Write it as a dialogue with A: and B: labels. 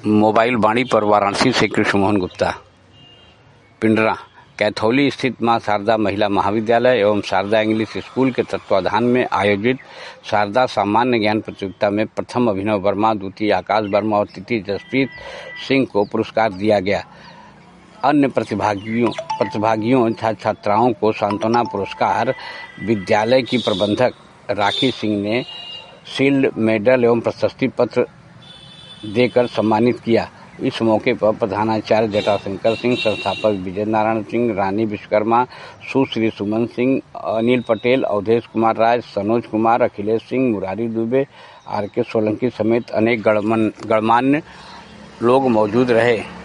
A: Mobile वाणी पर वाराणसी से कृष्ण मोहन गुप्ता। पिंडरा कैथौली स्थित मां शारदा महिला महाविद्यालय एवं शारदा इंग्लिश स्कूल के तत्वाधान में आयोजित शारदा सामान्य ज्ञान प्रतियोगिता में प्रथम अभिनव वर्मा, द्वितीय आकाश वर्मा और तृतीय जसप्रीत सिंह को पुरस्कार दिया गया। अन्य प्रतिभागियों छात्राओं को सांत्वना पुरस्कार विद्यालय की प्रबंधक राखी सिंह ने शील्ड, मेडल एवं प्रशस्ति पत्र देकर सम्मानित किया। इस मौके पर प्रधानाचार्य जटाशंकर सिंह, संस्थापक विजय नारायण सिंह, रानी विश्वकर्मा, सुश्री सुमन सिंह, अनिल पटेल, अवधेश कुमार राज, सनोज कुमार, अखिलेश सिंह, मुरारी दुबे, आर के सोलंकी समेत अनेक गणमान्य लोग मौजूद रहे।